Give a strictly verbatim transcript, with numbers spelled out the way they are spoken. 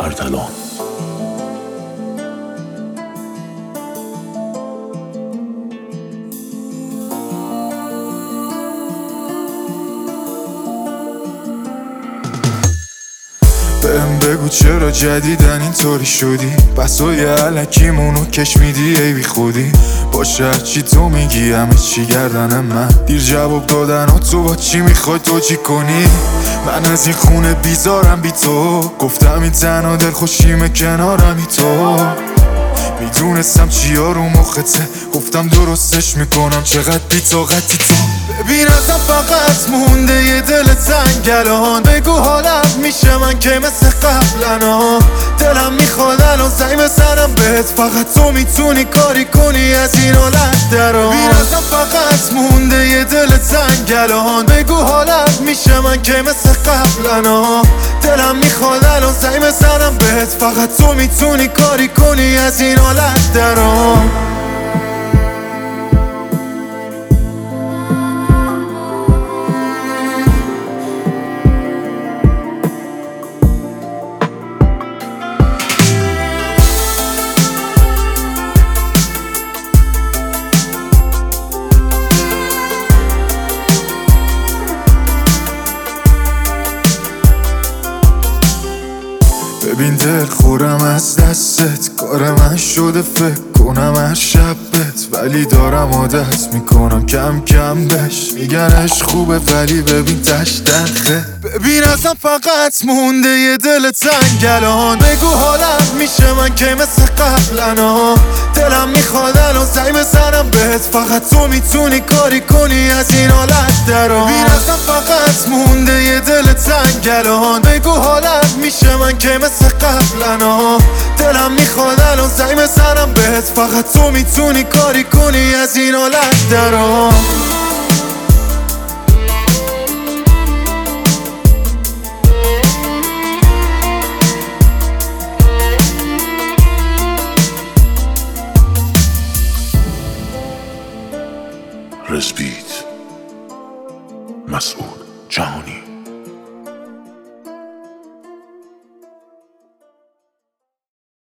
اردلان. بهم بگو چرا جدیدن اینطوری شدی؟ بسای علکیمونو کش میدی ای بی خودی. باشه هرچی تو میگی همه چی گردن من. دیر جواب دادن ها تو با چی میخوای تو چی کنی؟ من از این خونه بیزارم بی تو. گفتم این تنها دل خوشیمه کنارم بی تو. میدونستم چیا رو مخته، گفتم درستش میکنم چقدر بی طاقتی تو. ببین ازم فقط مونده یه دل تنگ الان. بگو حالم میشه من که مثل قبلنا. دلم میخواد الان زنگ بزنم بهت، فقط تو میتونی کاری کنی از این حالت درام. ببین ازم فقط مونده یه دل تنگ الان. بگو حالم میشه من که مثل قبلنا. دلم میخواد الان زنگ بزنم بهت، فقط تو میتونی کاری کنی از این حالت درام. ببین دل خورم از دستت، کار من شده فکر کنم هر شبت، ولی دارم عادت میکنم کم کم بهش. میگنش خوبه ولی ببین تش تنخه. ببین ازم فقط مونده یه دل تنگ الان. بگو حالم میشه من که مثل قبلنا. دلم میخواد الان زنگ بزنم بهت، فقط تو میتونی کاری کنی از این حالت درام. ببین ازم فقط مونده یه دل تنگ الان. بگو حالم میشه من که مثل قبلنا. دلم میخواد الان زنگ بزنم بهت، فقط تو میتونی کاری کنی از این حالت درام. رزبیت مسعود جهانی.